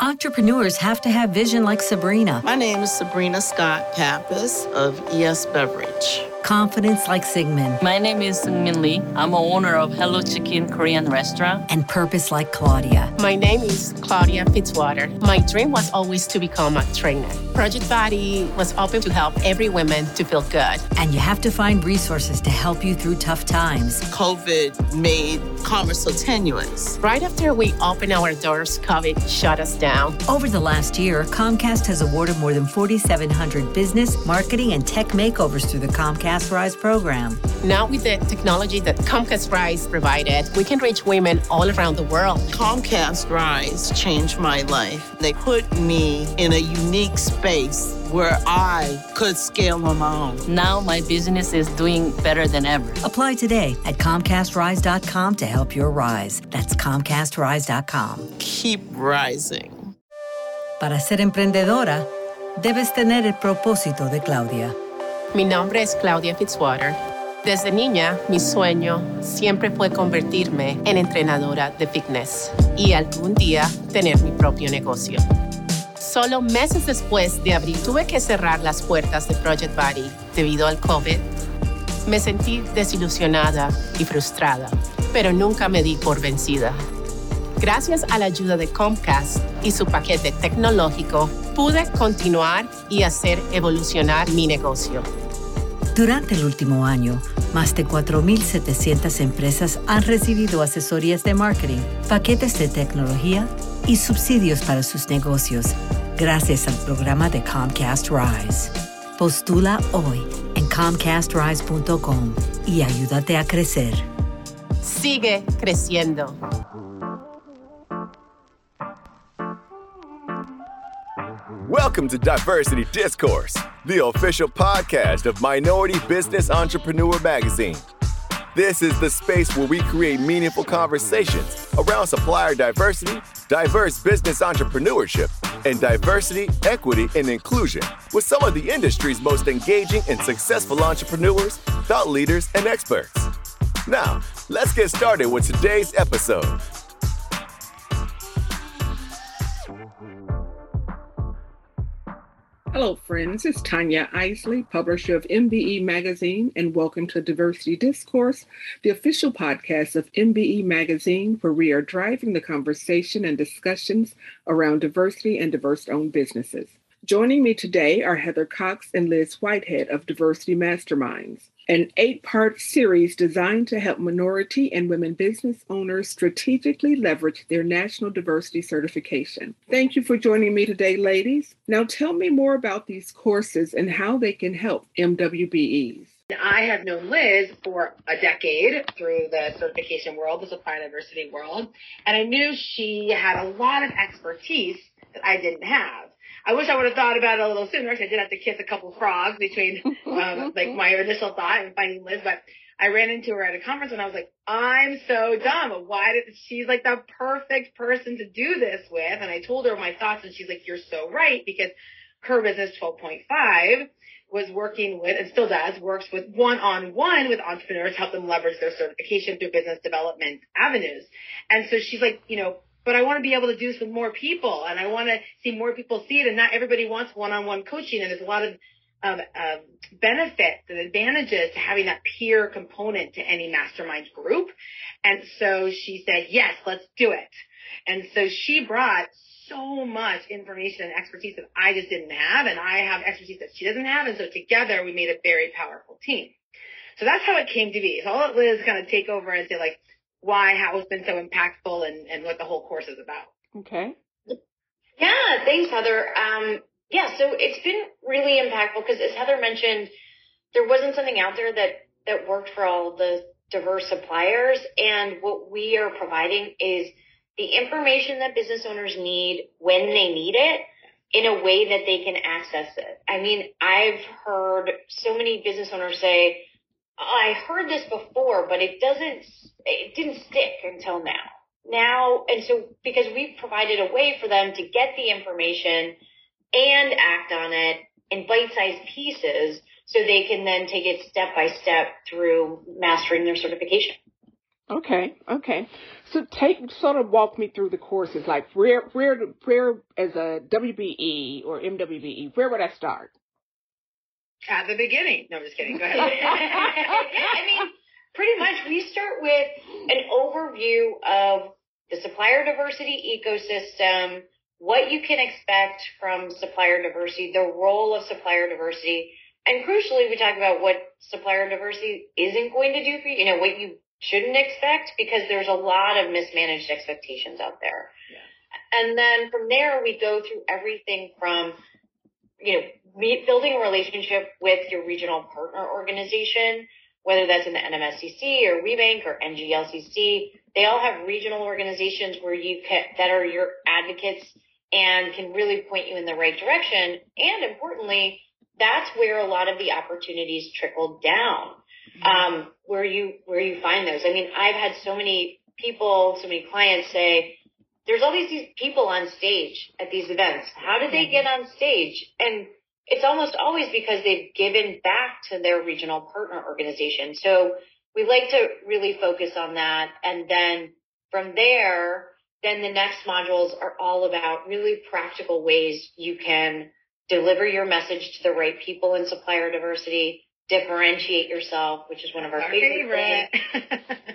Entrepreneurs have to have vision like Sabrina. My name is Sabrina Scott Pappas of ES Beverage. Confidence like Sigmund. My name is Seungmin Lee. I'm a owner of Hello Chicken Korean restaurant. And purpose like Claudia. My name is Claudia Fitzwater. My dream was always to become a trainer. Project Body was open to help every woman to feel good. And you have to find resources to help you through tough times. COVID made commerce so tenuous. Right after we opened our doors, COVID shut us down. Over the last year, Comcast has awarded more than 4,700 business, marketing, and tech makeovers through the Comcast Rise program. Now with the technology that Comcast Rise provided, we can reach women all around the world. Comcast Rise changed my life. They put me in a unique space where I could scale on my own. Now my business is doing better than ever. Apply today at ComcastRise.com to help your rise. That's ComcastRise.com. Keep rising. Para ser emprendedora, debes tener el propósito de Claudia. Mi nombre es Claudia Fitzwater. Desde niña, mi sueño siempre fue convertirme en entrenadora de fitness y algún día tener mi propio negocio. Solo meses después de abrir, tuve que cerrar las puertas de Project Body debido al COVID. Me sentí desilusionada y frustrada, pero nunca me di por vencida. Gracias a la ayuda de Comcast y su paquete tecnológico, pude continuar y hacer evolucionar mi negocio. Durante el último año, más de 4,700 empresas han recibido asesorías de marketing, paquetes de tecnología y subsidios para sus negocios, gracias al programa de Comcast Rise. Postula hoy en ComcastRise.com y ayúdate a crecer. Sigue creciendo. Welcome to Diversity Discourse, the official podcast of Minority Business Entrepreneur Magazine. This is the space where we create meaningful conversations around supplier diversity, diverse business entrepreneurship, and diversity, equity, and inclusion with some of the industry's most engaging and successful entrepreneurs, thought leaders, and experts. Now, let's get started with today's episode. Hello, friends. It's Tanya Isley, publisher of MBE Magazine, and welcome to Diversity Discourse, the official podcast of MBE Magazine, where we are driving the conversation and discussions around diversity and diverse-owned businesses. Joining me today are Heather Cox and Liz Whitehead of Diversity Masterminds, an 8-part series designed to help minority and women business owners strategically leverage their national diversity certification. Thank you for joining me today, ladies. Now tell me more about these courses and how they can help MWBEs. I have known Liz for a decade through the certification world, the supply diversity world, and I knew she had a lot of expertise that I didn't have. I wish I would have thought about it a little sooner, because I did have to kiss a couple frogs between like my initial thought and finding Liz. But I ran into her at a conference and I was like, I'm so dumb. She's like the perfect person to do this with. And I told her my thoughts and she's like, you're so right, because her business 12.5 was working with, and still does, works with one-on-one with entrepreneurs to help them leverage their certification through business development avenues. And so she's like, but I want to be able to do this with more people, and I want to see more people see it, and not everybody wants one-on-one coaching, and there's a lot of benefits and advantages to having that peer component to any mastermind group. And so she said, yes, let's do it. And so she brought so much information and expertise that I just didn't have, and I have expertise that she doesn't have, and so together we made a very powerful team. So that's how it came to be. So I'll let Liz kind of take over and say, like, how it's been so impactful and what the whole course is about. Okay. Yeah, thanks, Heather. So it's been really impactful because, as Heather mentioned, there wasn't something out there that worked for all the diverse suppliers. And what we are providing is the information that business owners need when they need it in a way that they can access it. I mean, I've heard so many business owners say, I heard this before, but it didn't stick until now. And so because we've provided a way for them to get the information and act on it in bite-sized pieces so they can then take it step by step through mastering their certification. Okay. So walk me through the courses. Like where as a WBE or MWBE, where would I start? At the beginning. No, I'm just kidding. Go ahead. Pretty much we start with an overview of the supplier diversity ecosystem, what you can expect from supplier diversity, the role of supplier diversity, and crucially, we talk about what supplier diversity isn't going to do for you, what you shouldn't expect, because there's a lot of mismanaged expectations out there. Yeah. And then from there, we go through everything from, building a relationship with your regional partner organization, whether that's in the NMSCC or WeBank or NGLCC. They all have regional organizations where that are your advocates and can really point you in the right direction. And importantly, that's where a lot of the opportunities trickle down, where you find those. I've had so many clients say, there's all these people on stage at these events. How did they get on stage? And it's almost always because they've given back to their regional partner organization. So we like to really focus on that. And then from there, then the next modules are all about really practical ways you can deliver your message to the right people in supplier diversity, differentiate yourself, which is one of our favorite things.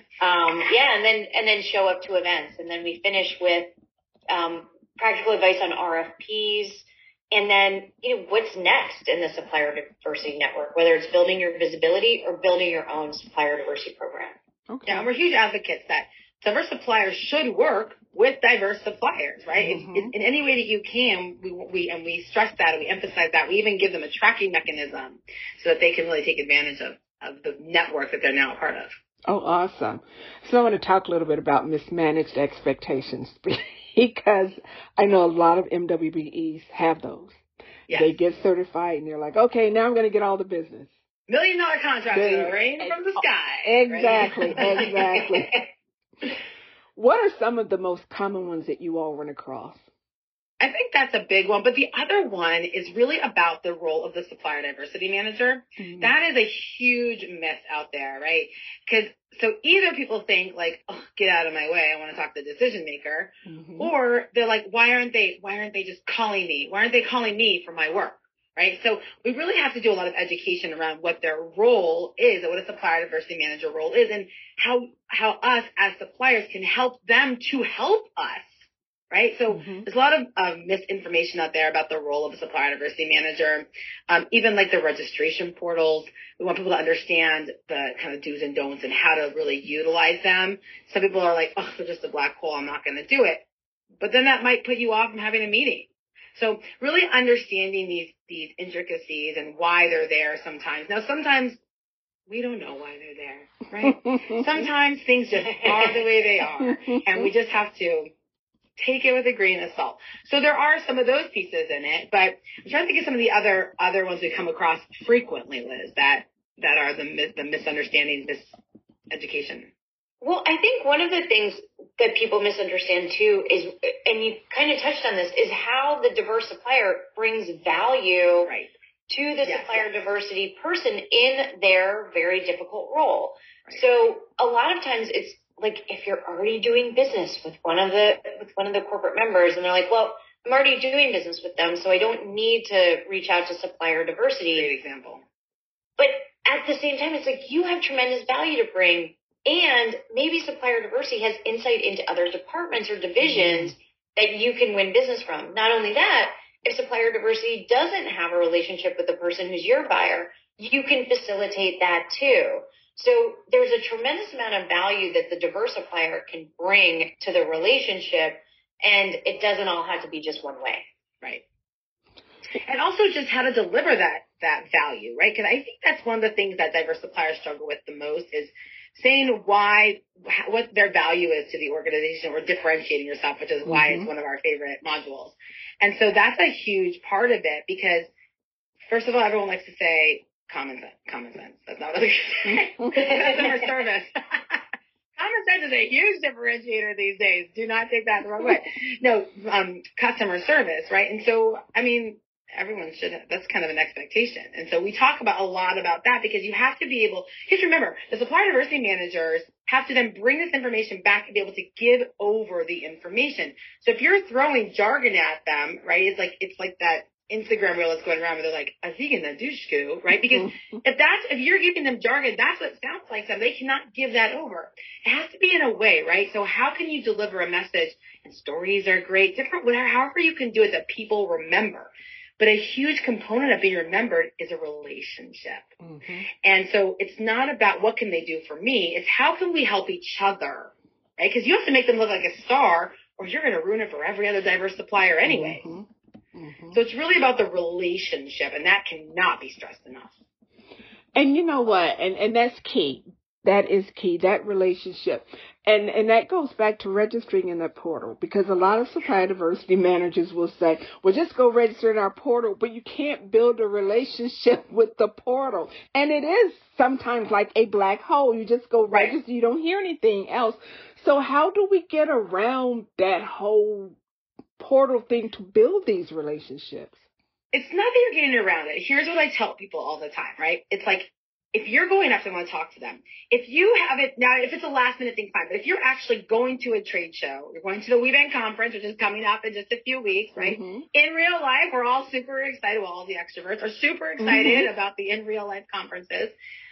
And then show up to events. And then we finish with practical advice on RFPs. And then, what's next in the supplier diversity network, whether it's building your visibility or building your own supplier diversity program. Okay. Yeah, we're huge advocates that diverse suppliers should work with diverse suppliers, right? Mm-hmm. In any way that you can, we stress that and we emphasize that. We even give them a tracking mechanism so that they can really take advantage of the network that they're now a part of. Oh, awesome. So I want to talk a little bit about mismanaged expectations because I know a lot of MWBEs have those. Yes. They get certified and they're like, okay, now I'm going to get all the business. $1 million contracts that rain from the sky. Exactly, right? Exactly. What are some of the most common ones that you all run across? I think that's a big one, but the other one is really about the role of the supplier diversity manager. Mm-hmm. That is a huge myth out there, right? So either people think like, oh, get out of my way, I want to talk to the decision maker, mm-hmm. or they're like, why aren't they just calling me? Why aren't they calling me for my work? Right? So we really have to do a lot of education around what their role is, and what a supplier diversity manager role is, and how us as suppliers can help them to help us. Right? So mm-hmm. there's a lot of misinformation out there about the role of a supplier diversity manager. Even like the registration portals, we want people to understand the kind of do's and don'ts and how to really utilize them. Some people are like, oh, they're just a black hole, I'm not going to do it. But then that might put you off from having a meeting. So really understanding these intricacies and why they're there sometimes. Now, sometimes we don't know why they're there, right? Sometimes things just are the way they are, and we just have to take it with a grain of salt. So there are some of those pieces in it, but I'm trying to think of some of the other ones we come across frequently, Liz, that are the misunderstandings, miseducation. Well, I think one of the things that people misunderstand too is, and you kind of touched on this, is how the diverse supplier brings value to the supplier diversity person in their very difficult role. Right. So a lot of times it's like if you're already doing business with one of the corporate members and they're like, well, I'm already doing business with them, so I don't need to reach out to supplier diversity. Great example. But at the same time, it's like you have tremendous value to bring. And maybe supplier diversity has insight into other departments or divisions that you can win business from. Not only that, if supplier diversity doesn't have a relationship with the person who's your buyer, you can facilitate that too. So there's a tremendous amount of value that the diverse supplier can bring to the relationship, and it doesn't all have to be just one way. Right. And also just how to deliver that value, right? Because I think that's one of the things that diverse suppliers struggle with the most is saying what their value is to the organization, or differentiating yourself, which is why it's one of our favorite modules. And so that's a huge part of it because, first of all, everyone likes to say common sense. That's not what they say. Customer service. Common sense is a huge differentiator these days. Do not take that the wrong way. No, customer service, right? And so, I mean, everyone should have, that's kind of an expectation. And so we talk about a lot about that because you have to be able, just remember, the supplier diversity managers have to then bring this information back and be able to give over the information. So if you're throwing jargon at them, right, it's like that Instagram reel that's going around where they're like, a vegan nadushku, right? Because if you're giving them jargon, that's what it sounds like to them. They cannot give that over. It has to be in a way, right? So how can you deliver a message? And stories are great, different, whatever, however you can do it that people remember. But a huge component of being remembered is a relationship. Mm-hmm. And so it's not about what can they do for me. It's how can we help each other, right? Because you have to make them look like a star or you're going to ruin it for every other diverse supplier anyway. Mm-hmm. Mm-hmm. So it's really about the relationship, and that cannot be stressed enough. And you know what? And that's key. That is key, that relationship. And that goes back to registering in the portal, because a lot of supplier diversity managers will say, well, just go register in our portal, but you can't build a relationship with the portal. And it is sometimes like a black hole. You just go register, you don't hear anything else. So how do we get around that whole portal thing to build these relationships? It's not that you're getting around it. Here's what I tell people all the time, right? It's like, if you're going up and want to talk to them, if you have it, now if it's a last minute thing, fine, but if you're actually going to a trade show, you're going to the WeBank conference, which is coming up in just a few weeks, right? Mm-hmm. In real life, we're all super excited. Well, all the extroverts are super excited about the in real life conferences.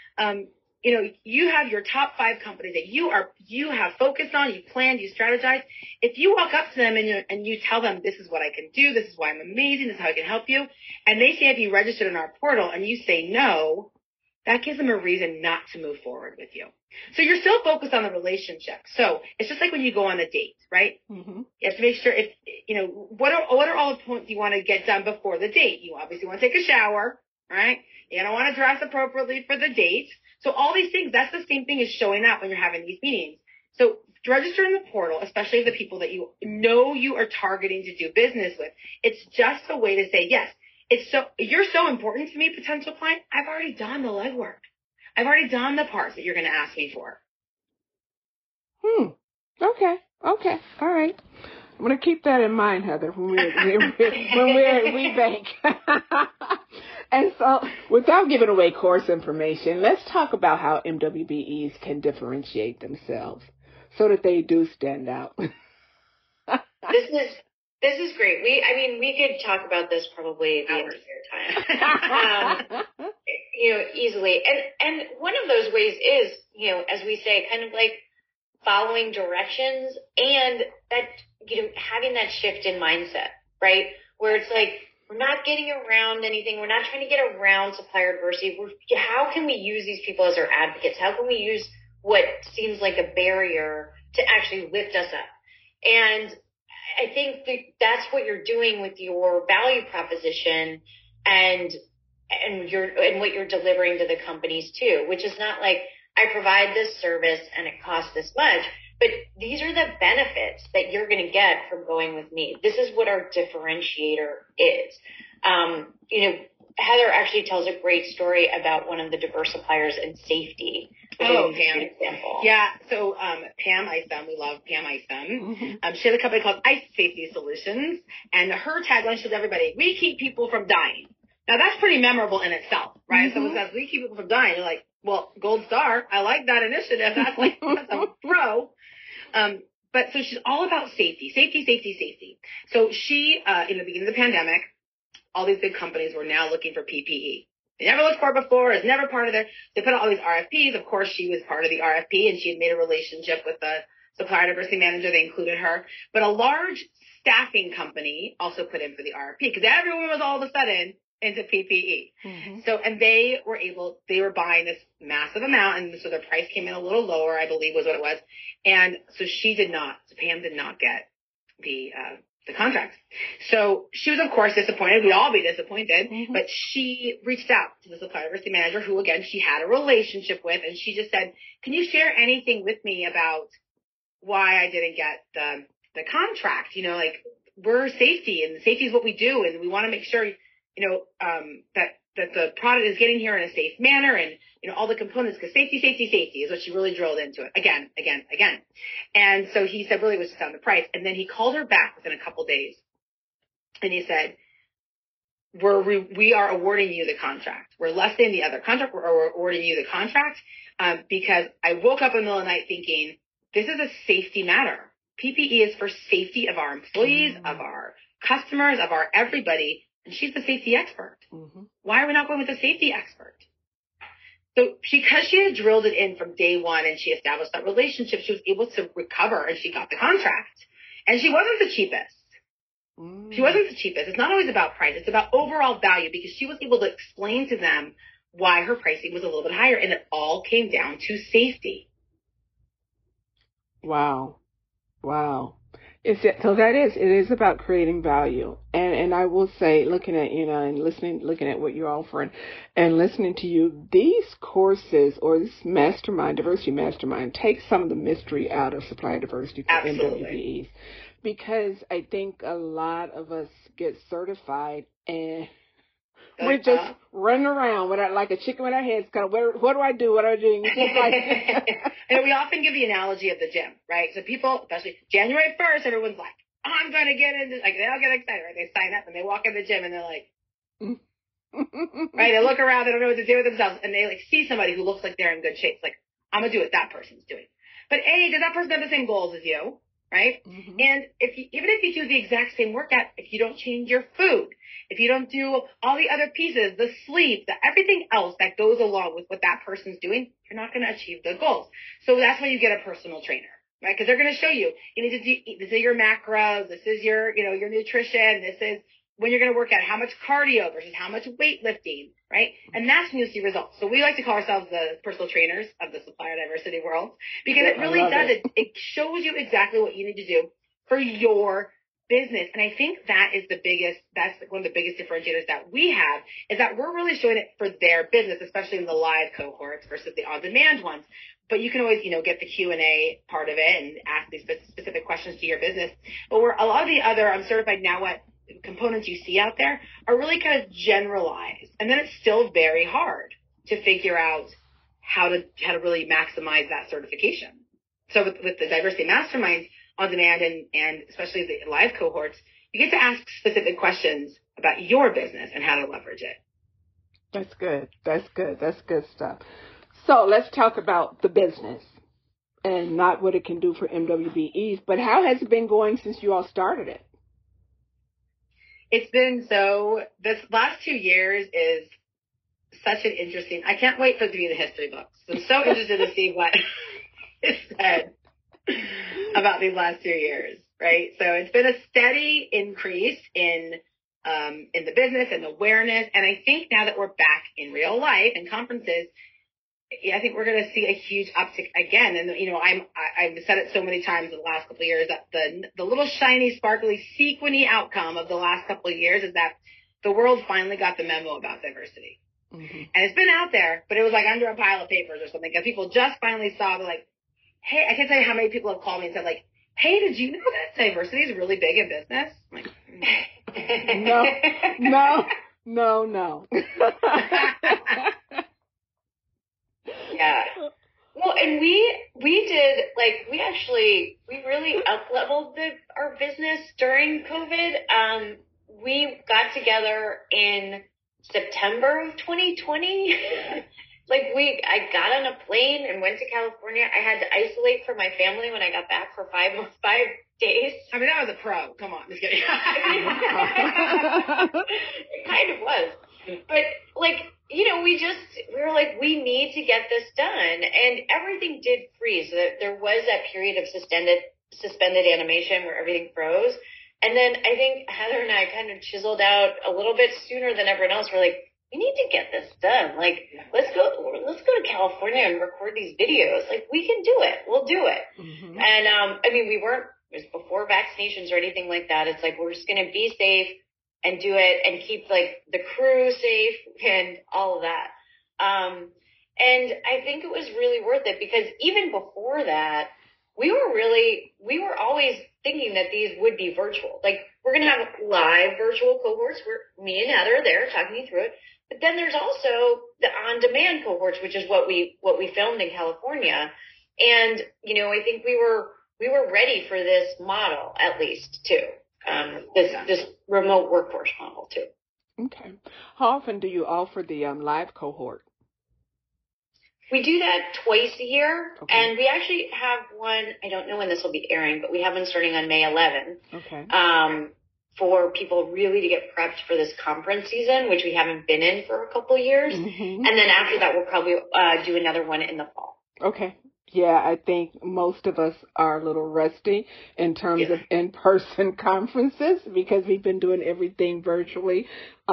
You have your top 5 companies that you have focused on, you planned, you strategized. If you walk up to them and you tell them, this is what I can do, this is why I'm amazing, this is how I can help you, and they say, have you registered in our portal, and you say no, that gives them a reason not to move forward with you. So you're still focused on the relationship. So it's just like when you go on a date, right? Mm-hmm. You have to make sure what are all the points you want to get done before the date? You obviously want to take a shower, right? You don't want to dress appropriately for the date. So all these things, that's the same thing as showing up when you're having these meetings. So register in the portal, especially the people that you know you are targeting to do business with. It's just a way to say, yes, you're so important to me, potential client. I've already done the legwork. I've already done the parts that you're going to ask me for. Okay. All right. I'm going to keep that in mind, Heather, when we're at WeBank. And so, without giving away course information, let's talk about how MWBEs can differentiate themselves so that they do stand out. This is great. We could talk about this probably the entire time. Easily. And one of those ways is, as we say, kind of like following directions and that, having that shift in mindset, right? Where it's like, we're not getting around anything. We're not trying to get around supplier diversity. How can we use these people as our advocates? How can we use what seems like a barrier to actually lift us up? And I think that's what you're doing with your value proposition and what you're delivering to the companies too, which is not like, I provide this service and it costs this much, but these are the benefits that you're going to get from going with me. This is what our differentiator is. Heather actually tells a great story about one of the diverse suppliers in safety. Oh, Pam. Example. Yeah. So, Pam Isom, we love Pam Isom. Mm-hmm. She has a company called Ice Safety Solutions, and her tagline shows everybody, we keep people from dying. Now, that's pretty memorable in itself, right? Mm-hmm. Someone says, we keep people from dying. You're like, well, gold star. I like that initiative. That's a pro. But so she's all about safety. So she, in the beginning of the pandemic, all these big companies were now looking for PPE. They never looked for it before. It's never part of they put out all these RFPs. Of course, she was part of the RFP and she had made a relationship with the supplier diversity manager. They included her. But a large staffing company also put in for the RFP because everyone was all of a sudden into PPE. Mm-hmm. So, and they were buying this massive amount. And so their price came in a little lower, I believe was what it was. And so Pam did not get the contract. So she was, of course, disappointed. We'd all be disappointed. Mm-hmm. But she reached out to the supplier diversity manager, who, again, she had a relationship with. And she just said, can you share anything with me about why I didn't get the contract? We're safety, and safety is what we do. And we want to make sure, that the product is getting here in a safe manner and, all the components, because safety is what she really drilled into it again. And so he said, really, it was just on the price. And then he called her back within a couple days and he said, we are awarding you the contract. We're lessening the other contract. We're awarding you the contract because I woke up in the middle of the night thinking, this is a safety matter. PPE is for safety of our employees, of our customers, of our everybody. And she's the safety expert. Mm-hmm. Why are we not going with the safety expert? So because she had drilled it in from day one and she established that relationship, she was able to recover and she got the contract. And she wasn't the cheapest. She wasn't the cheapest. It's not always about price. It's about overall value because she was able to explain to them why her pricing was a little bit higher. And it all came down to safety. Wow. It is about creating value. And I will say, looking at, and looking at what you're offering and listening to you, these courses or this mastermind, diversity mastermind, takes some of the mystery out of supplier diversity for MWBEs. Because I think a lot of us get certified and we're just running around like a chicken with our heads kind of, what do I do? What do I do? And we often give the analogy of the gym, right? So people, especially January 1st, everyone's like, I'm going to get into, like, they all get excited, right? They sign up and they walk in the gym and they're like, right? They look around, they don't know what to do with themselves. And they like see somebody who looks like they're in good shape. It's like, I'm going to do what that person's doing. But does that person have the same goals as you? Right? Mm-hmm. And even if you do the exact same workout, if you don't change your food, if you don't do all the other pieces, the sleep, everything else that goes along with what that person's doing, you're not going to achieve the goals. So that's why you get a personal trainer, right? Because they're going to show you, need to do, this is your macros, this is your, your nutrition, this is when you're going to work out, how much cardio versus how much weightlifting, right? And that's when you'll see results. So we like to call ourselves the personal trainers of the supplier diversity world because it really does. It shows you exactly what you need to do for your business. And I think that's one of the biggest differentiators that we have is that we're really showing it for their business, especially in the live cohorts versus the on-demand ones. But you can always, get the Q&A part of it and ask these specific questions to your business. But a lot of the other, I'm certified now what components you see out there are really kind of generalized. And then it's still very hard to figure out how to really maximize that certification. So with the diversity masterminds on demand and especially the live cohorts, you get to ask specific questions about your business and how to leverage it. That's good. That's good stuff. So let's talk about the business and not what it can do for MWBEs, but how has it been going since you all started it? It's been this last 2 years is such an interesting, I can't wait for it to be in the history books. I'm so interested to see what is said about these last 2 years, right? So it's been a steady increase in the business and awareness. And I think now that we're back in real life and conferences, I think we're going to see a huge uptick again. And, I've said it so many times in the last couple of years that the little shiny, sparkly, sequiny outcome of the last couple of years is that the world finally got the memo about diversity. Mm-hmm. And it's been out there, but it was like under a pile of papers or something because people just finally saw, they're like, hey, I can't tell you how many people have called me and said, like, hey, did you know that diversity is really big in business? I'm like, no. Yeah. Well, and we did, we really up-leveled our business during COVID. We got together in September of 2020. I got on a plane and went to California. I had to isolate from my family when I got back for 5 days. I mean, that was a pro. Come on, just kidding. It kind of was. But, we were like, we need to get this done. And everything did freeze. There was that period of suspended animation where everything froze. And then I think Heather and I kind of chiseled out a little bit sooner than everyone else. We're like, we need to get this done. Let's go to California and record these videos. We can do it. We'll do it. Mm-hmm. And, we weren't, it was before vaccinations or anything like that. It's we're just going to be safe and do it and keep the crew safe and all of that. And I think it was really worth it because even before that, we were always thinking that these would be virtual. We're going to have live virtual cohorts where me and Heather are there talking you through it. But then there's also the on-demand cohorts, which is what we filmed in California. And, I think we were ready for this model, at least, too. This remote workforce model, too. Okay. How often do you offer the live cohort? We do that twice a year, Okay. and we actually have one, I don't know when this will be airing, but we have one starting on May 11th. Okay. For people really to get prepped for this conference season, which we haven't been in for a couple years. Mm-hmm. And then after that, we'll probably do another one in the fall. Okay. Yeah, I think most of us are a little rusty in terms of in-person conferences because we've been doing everything virtually.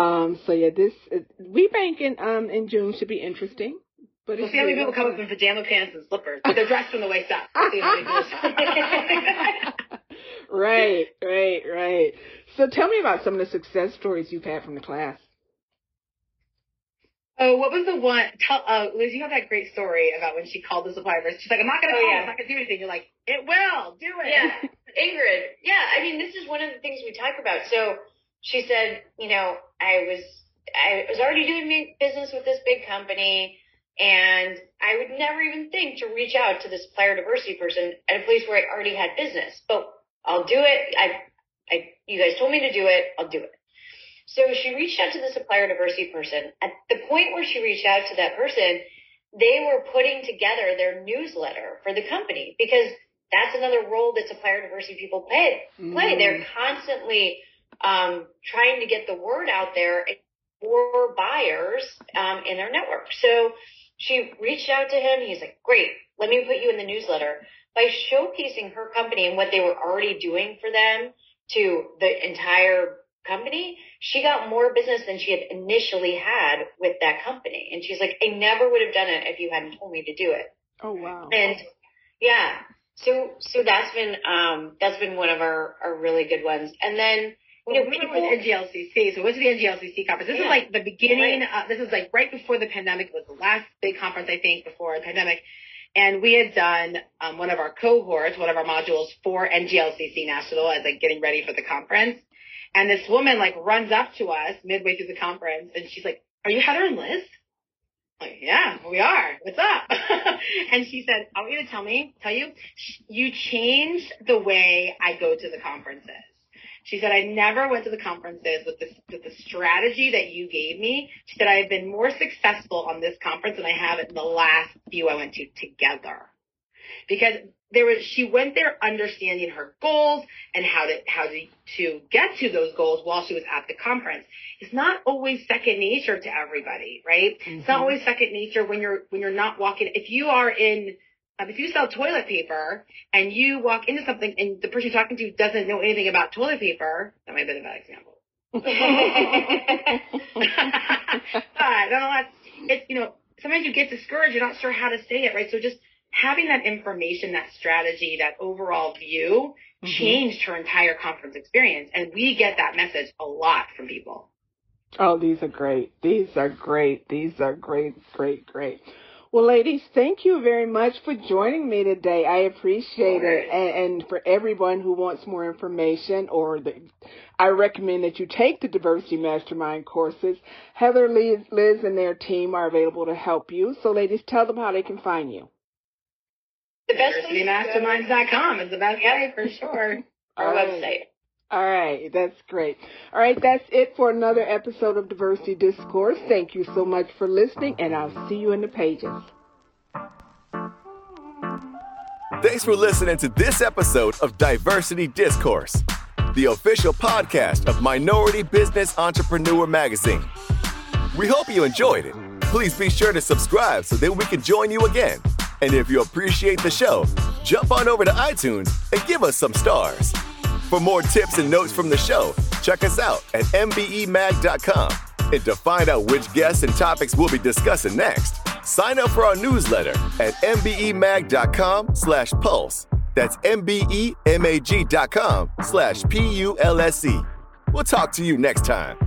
We bank in June should be interesting. But we'll see how many people come up in pajama pants and slippers, but they're dressed from the waist up. Right. So tell me about some of the success stories you've had from the class. Oh, what was the one? Liz, you have that great story about when she called the supplier. She's like, I'm not going to call, I'm not going to do anything. You're like, it will, do it. Yeah, Ingrid. Yeah, I mean, this is one of the things we talk about. So she said, I was already doing business with this big company, and I would never even think to reach out to the supplier diversity person at a place where I already had business. But I'll do it. You guys told me to do it. I'll do it. So she reached out to the supplier diversity person. At the point where she reached out to that person, they were putting together their newsletter for the company because that's another role that supplier diversity people play. They're constantly trying to get the word out there for buyers in their network. So she reached out to him. He's like, great, let me put you in the newsletter. By showcasing her company and what they were already doing for them to the entire company, she got more business than she had initially had with that company. And she's like, I never would have done it if you hadn't told me to do it. Oh, wow. And yeah, so that's been one of our really good ones. And then, we went with NGLCC. So it was the NGLCC conference. This is like the beginning. This is like right before the pandemic. It was the last big conference, I think, before the pandemic. And we had done one of our cohorts, one of our modules for NGLCC National as like getting ready for the conference. And this woman like runs up to us midway through the conference and she's like, are you Heather and Liz? I'm like, yeah, we are. What's up? And she said, I want you to tell you, you changed the way I go to the conferences. She said, I never went to the conferences with the strategy that you gave me. She said, I've been more successful on this conference than I have in the last few I went to together. Because she went there understanding her goals and how to get to those goals while she was at the conference. It's not always second nature to everybody, right? Mm-hmm. It's not always second nature when you're not walking. If you sell toilet paper and you walk into something and the person you're talking to doesn't know anything about toilet paper, that might have been a bad example. But it's, sometimes you get discouraged. You're not sure how to say it, right? So just having that information, that strategy, that overall view changed her entire conference experience. And we get that message a lot from people. Oh, these are great. Great. Well, ladies, thank you very much for joining me today. I appreciate it. And for everyone who wants more information, I recommend that you take the Diversity Mastermind courses. Heather, Liz, and their team are available to help you. So, ladies, tell them how they can find you. The DiversityMasterminds.com is the best way for sure. Our website. All right, that's great. All right, that's it for another episode of Diversity Discourse. Thank you so much for listening, and I'll see you in the pages. Thanks for listening to this episode of Diversity Discourse, the official podcast of Minority Business Entrepreneur Magazine. We hope you enjoyed it. Please be sure to subscribe so that we can join you again. And if you appreciate the show, jump on over to iTunes and give us some stars. For more tips and notes from the show, check us out at mbemag.com. And to find out which guests and topics we'll be discussing next, sign up for our newsletter at mbemag.com/pulse. That's mbemag.com/PULSE. We'll talk to you next time.